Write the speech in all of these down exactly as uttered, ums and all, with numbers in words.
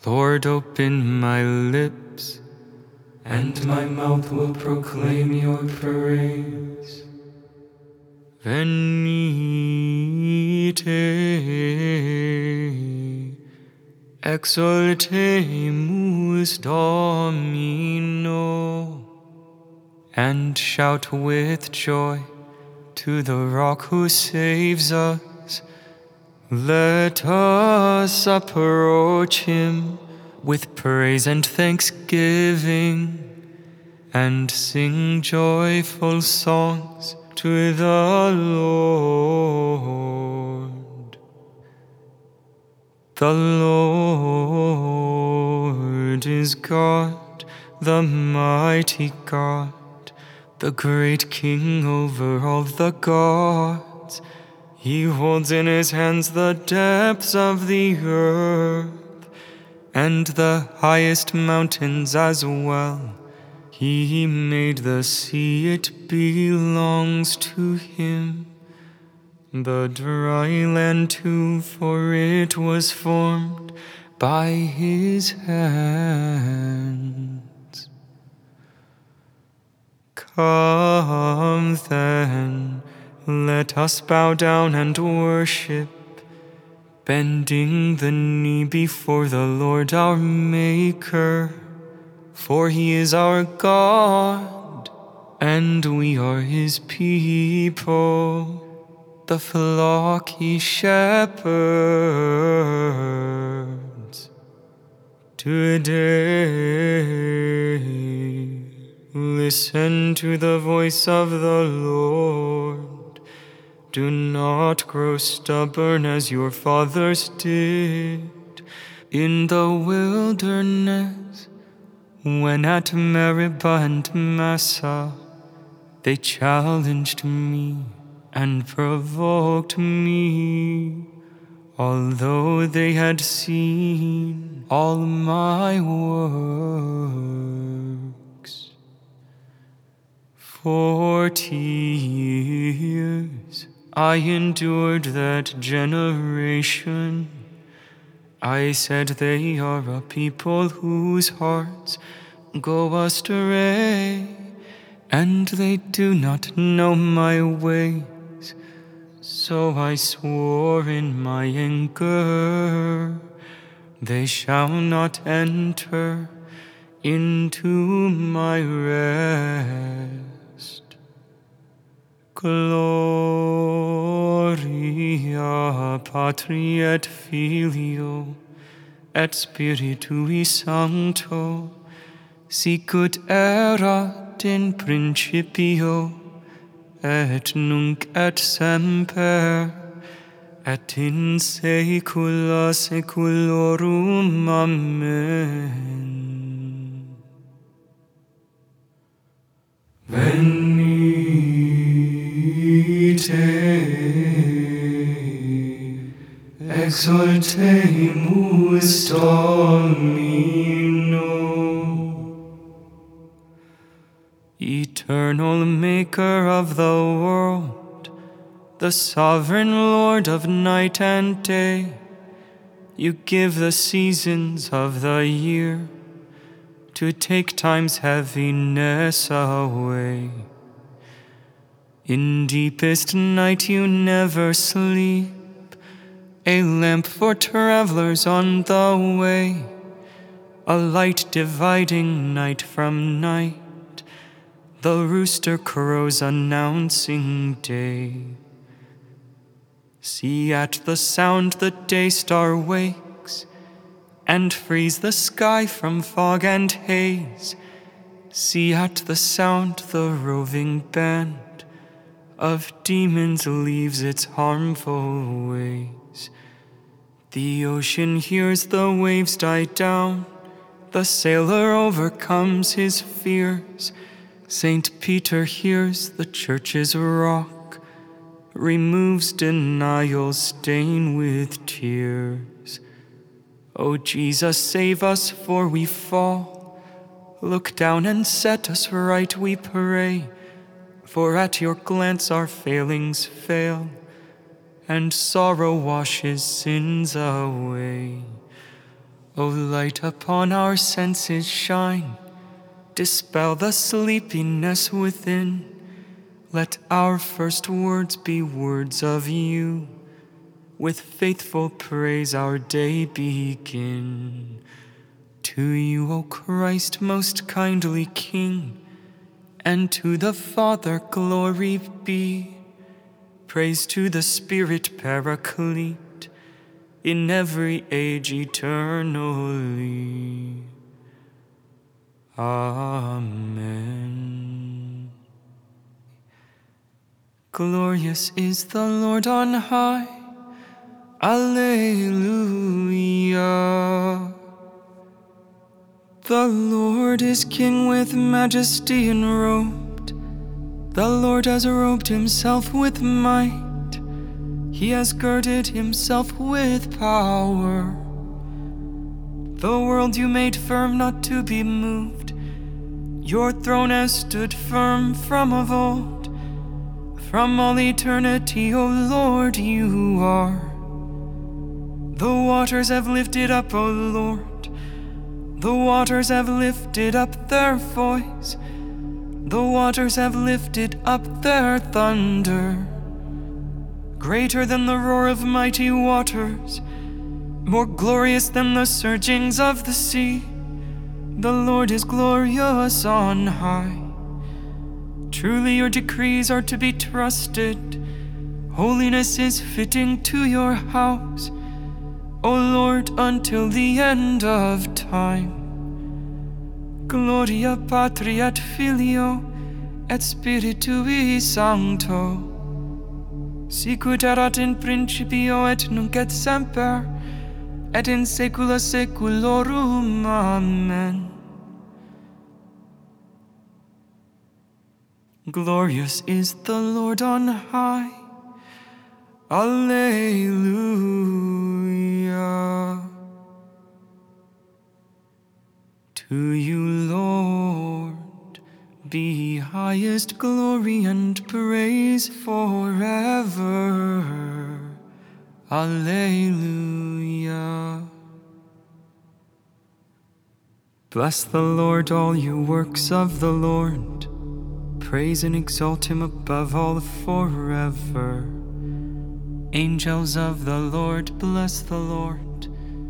Lord, open my lips, and my mouth will proclaim your praise. Venite, exaltemus Domino, and shout with joy to the Rock who saves us. Let us approach him with praise and thanksgiving, and sing joyful songs to the Lord. The Lord is God, the mighty God, the great King over all the gods. He holds in his hands the depths of the earth, and the highest mountains as well. He made the sea, it belongs to him. The dry land too, for it was formed by his hands. Come then, let us bow down and worship, bending the knee before the Lord our Maker. For he is our God, and we are his people, the flock he shepherds. Today, listen to the voice of the Lord. Do not grow stubborn as your fathers did in the wilderness, when at Meribah and Massah they challenged me and provoked me, although they had seen all my works. Forty years I endured that generation. I said, they are a people whose hearts go astray, and they do not know my ways. So I swore in my anger, they shall not enter into my rest. Gloria Patri et Filio et Spiritui Sancto, sicut erat in principio, et nunc et semper, et in saecula saeculorum. Amen. Venite, exaltemus Domino. Eternal Maker of the world, the sovereign Lord of night and day, you give the seasons of the year to take time's heaviness away. In deepest night you never sleep, a lamp for travelers on the way, a light dividing night from night. The rooster crows announcing day. See, at the sound the day star wakes, and frees the sky from fog and haze. See, at the sound the roving band of demons leaves its harmful ways. The ocean hears the waves die down, the sailor overcomes his fears. Saint Peter hears the church's rock, removes denial's stain with tears. O Jesus, save us, for we fall. Look down and set us right, we pray. For at your glance our failings fail, and sorrow washes sins away. O light upon our senses shine, dispel the sleepiness within. Let our first words be words of you. With faithful praise our day begin. To you, O Christ, most kindly King, and to the Father glory be. Praise to the Spirit Paraclete, in every age eternally. Amen. Glorious is the Lord on high. Alleluia. The Lord is King with majesty enrobed. The Lord has robed himself with might. He has girded himself with power. The world you made firm, not to be moved. Your throne has stood firm from of old. From all eternity, O Lord, you are. The waters have lifted up, O Lord. The waters have lifted up their voice. The waters have lifted up their thunder. Greater than the roar of mighty waters, more glorious than the surgings of the sea. The Lord is glorious on high. Truly your decrees are to be trusted. Holiness is fitting to your house, O Lord, until the end of time. Gloria Patri et Filio et Spiritui Sancto, sicut erat in principio et nunc et semper, et in saecula saeculorum. Amen. Glorious is the Lord on high. Alleluia. To you, Lord, be highest glory and praise forever. Alleluia. Bless the Lord, all you works of the Lord. Praise and exalt him above all forever. Angels of the Lord, bless the Lord.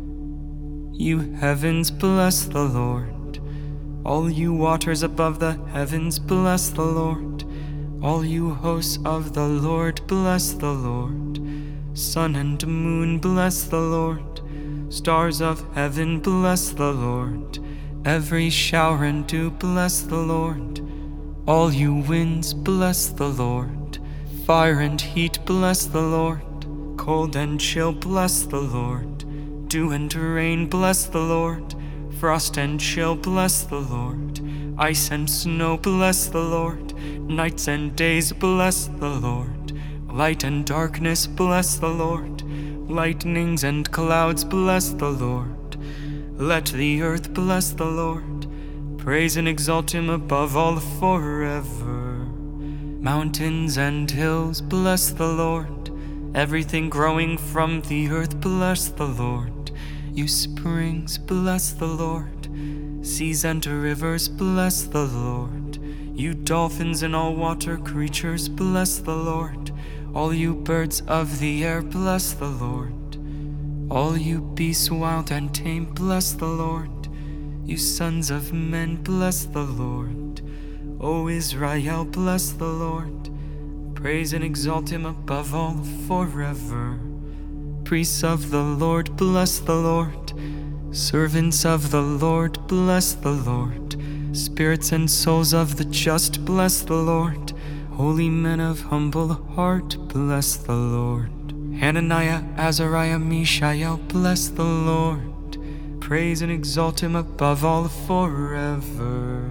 You heavens, bless the Lord. All you waters above the heavens, bless the Lord. All you hosts of the Lord, bless the Lord. Sun and moon, bless the Lord. Stars of heaven, bless the Lord. Every shower and dew, bless the Lord. All you winds, bless the Lord. Fire and heat, bless the Lord. Cold and chill, bless the Lord. Dew and rain, bless the Lord. Frost and chill, bless the Lord. Ice and snow, bless the Lord. Nights and days, bless the Lord. Light and darkness, bless the Lord. Lightnings and clouds, bless the Lord. Let the earth bless the Lord. Praise and exalt him above all forever. Mountains and hills, bless the Lord. Everything growing from the earth, bless the Lord. You springs, bless the Lord. Seas and rivers, bless the Lord. You dolphins and all water creatures, bless the Lord. All you birds of the air, bless the Lord. All you beasts wild and tame, bless the Lord. You sons of men, bless the Lord. O Israel, bless the Lord. Praise and exalt him above all forever. Priests of the Lord, bless the Lord. Servants of the Lord, bless the Lord. Spirits and souls of the just, bless the Lord. Holy men of humble heart, bless the Lord. Hananiah, Azariah, Mishael, bless the Lord. Praise and exalt him above all forever.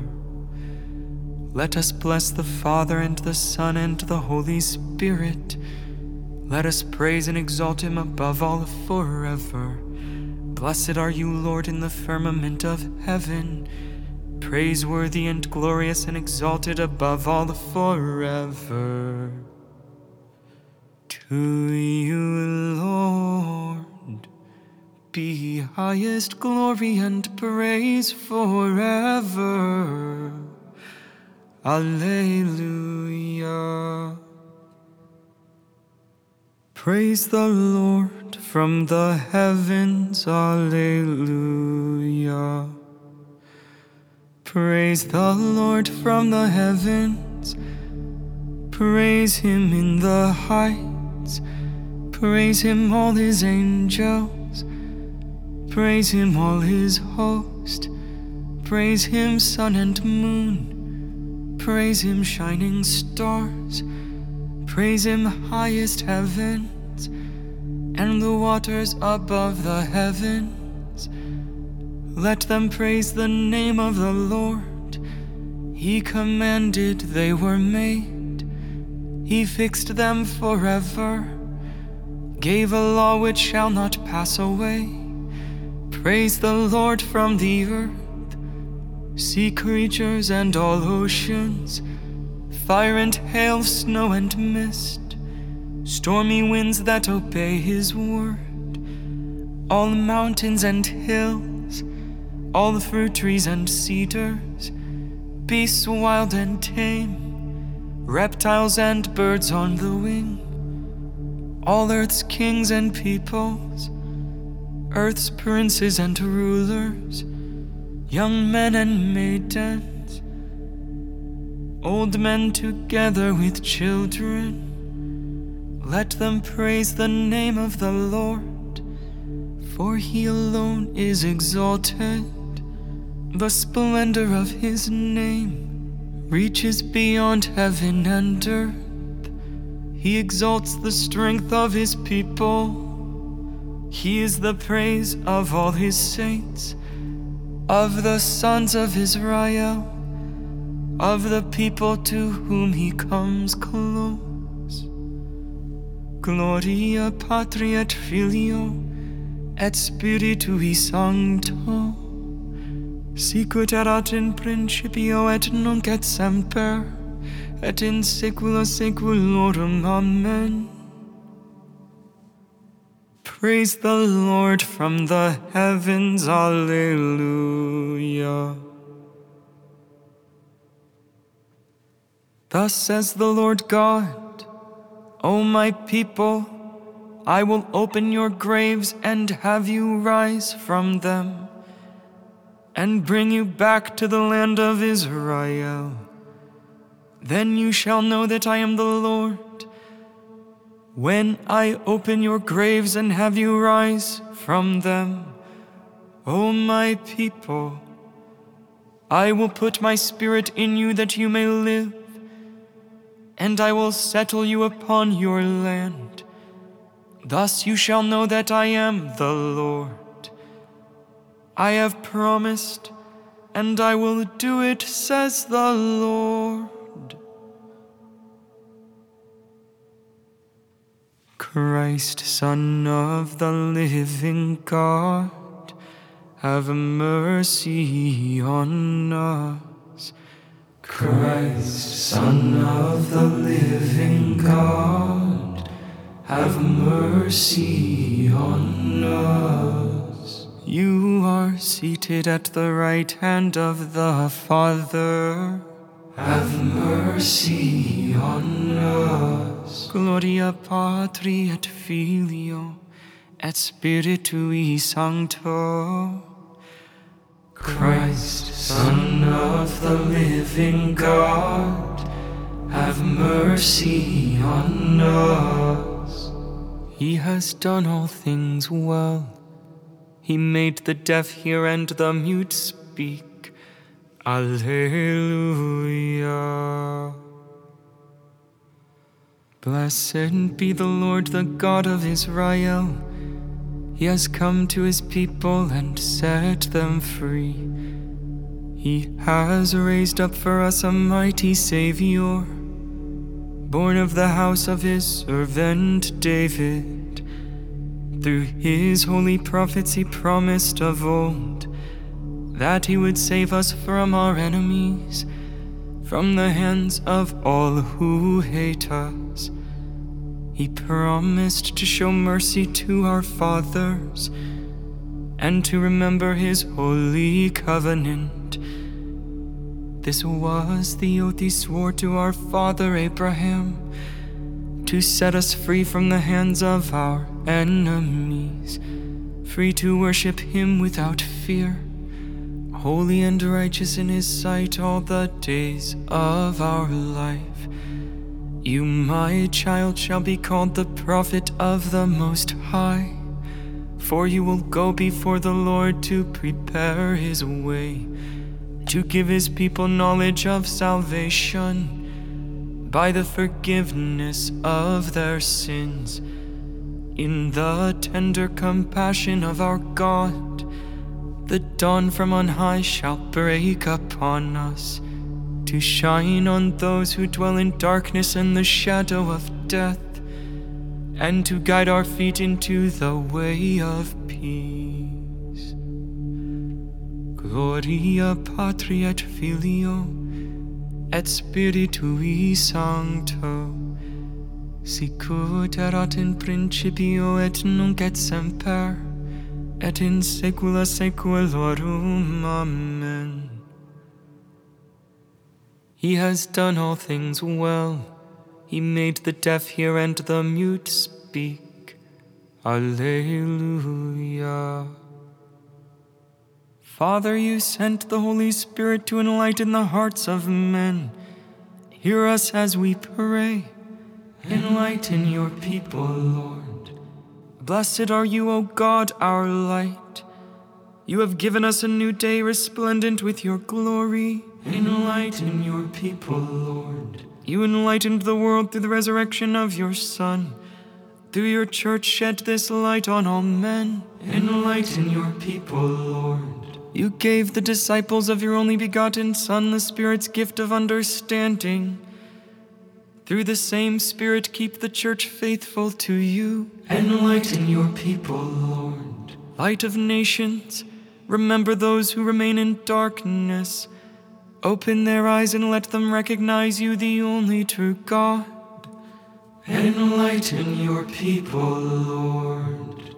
Let us bless the Father and the Son and the Holy Spirit. Let us praise and exalt him above all forever. Blessed are you, Lord, in the firmament of heaven, praiseworthy and glorious and exalted above all forever. To you, Lord, be highest glory and praise forever. Alleluia. Praise the Lord from the heavens. Alleluia. Praise the Lord from the heavens. Praise him in the heights. Praise him, all his angels. Praise him, all his host. Praise him, sun and moon. Praise him, shining stars. Praise him, highest heavens, and the waters above the heavens. Let them praise the name of the Lord. He commanded, they were made. He fixed them forever, gave a law which shall not pass away. Praise the Lord from the earth, sea creatures and all oceans, fire and hail, snow and mist, stormy winds that obey his word, all mountains and hills, all the fruit trees and cedars, beasts wild and tame, reptiles and birds on the wing, all earth's kings and peoples, earth's princes and rulers, young men and maidens, old men together with children. Let them praise the name of the Lord, for he alone is exalted. The splendor of his name reaches beyond heaven and earth. He exalts the strength of his people. He is the praise of all his saints, of the sons of Israel, of the people to whom he comes close. Gloria Patri et Filio et Spiritui Sancto, sicut erat in principio et nunc et semper, et in saecula saeculorum. Amen. Praise the Lord from the heavens. Alleluia. Thus says the Lord God, O my people, I will open your graves and have you rise from them, and bring you back to the land of Israel. Then you shall know that I am the Lord, when I open your graves and have you rise from them. O my people, I will put my spirit in you that you may live, and I will settle you upon your land. Thus you shall know that I am the Lord. I have promised, and I will do it, says the Lord. Christ, Son of the living God, have mercy on us. Christ, Son of the living God, have mercy on us. You are seated at the right hand of the Father. Have mercy on us. Gloria Patri et Filio et Spiritui Sancto. Christ, Son of the living God, have mercy on us. He has done all things well. He made the deaf hear and the mute speak. Alleluia. Blessed be the Lord, the God of Israel. He has come to his people and set them free. He has raised up for us a mighty Savior, born of the house of his servant David. Through his holy prophets he promised of old that he would save us from our enemies, from the hands of all who hate us. He promised to show mercy to our fathers and to remember his holy covenant. This was the oath he swore to our father Abraham, to set us free from the hands of our enemies, free to worship him without fear, holy and righteous in his sight all the days of our life. You, my child, shall be called the prophet of the Most High, for you will go before the Lord to prepare his way, to give his people knowledge of salvation by the forgiveness of their sins. In the tender compassion of our God, the dawn from on high shall break upon us, to shine on those who dwell in darkness and the shadow of death, and to guide our feet into the way of peace. Gloria Patri et Filio et Spiritui Sancto, sicut erat in principio et nunc et semper, et in saecula saeculorum. Amen. He has done all things well. He made the deaf hear and the mute speak. Alleluia. Father, you sent the Holy Spirit to enlighten the hearts of men. Hear us as we pray. Enlighten your people, Lord. Blessed are you, O God, our light. You have given us a new day resplendent with your glory. Enlighten your people, Lord. You enlightened the world through the resurrection of your Son. Through your church shed this light on all men. Enlighten your people, Lord. You gave the disciples of your only begotten Son the Spirit's gift of understanding. Through the same Spirit keep the church faithful to you. Enlighten your people, Lord. Light of nations, remember those who remain in darkness. Open their eyes and let them recognize you, the only true God. Enlighten your people, Lord.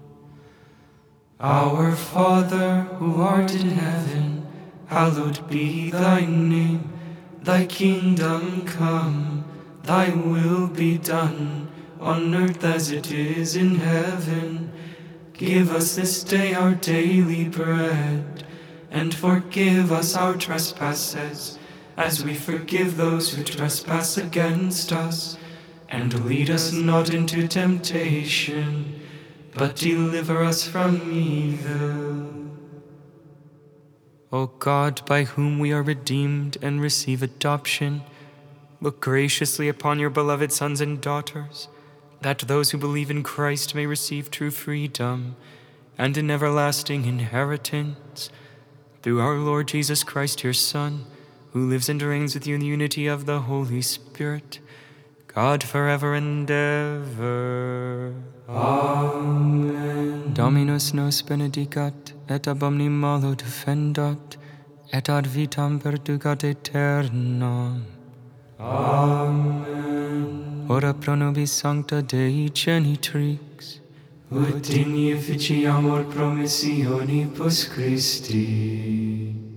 Our Father, who art in heaven, hallowed be thy name. Thy kingdom come, thy will be done, on earth as it is in heaven. Give us this day our daily bread, and forgive us our trespasses, as we forgive those who trespass against us. And lead us not into temptation, but deliver us from evil. O God, by whom we are redeemed and receive adoption, look graciously upon your beloved sons and daughters, that those who believe in Christ may receive true freedom and an everlasting inheritance. Through our Lord Jesus Christ, your Son, who lives and reigns with you in the unity of the Holy Spirit, God forever and ever. Amen. Dominus nos benedicat, et ab omni malo defendat, et ad vitam perducat aeternam. Amen. Ora pro nobis sancta Dei genitrix, ut dignificiamur promissionibus Christi.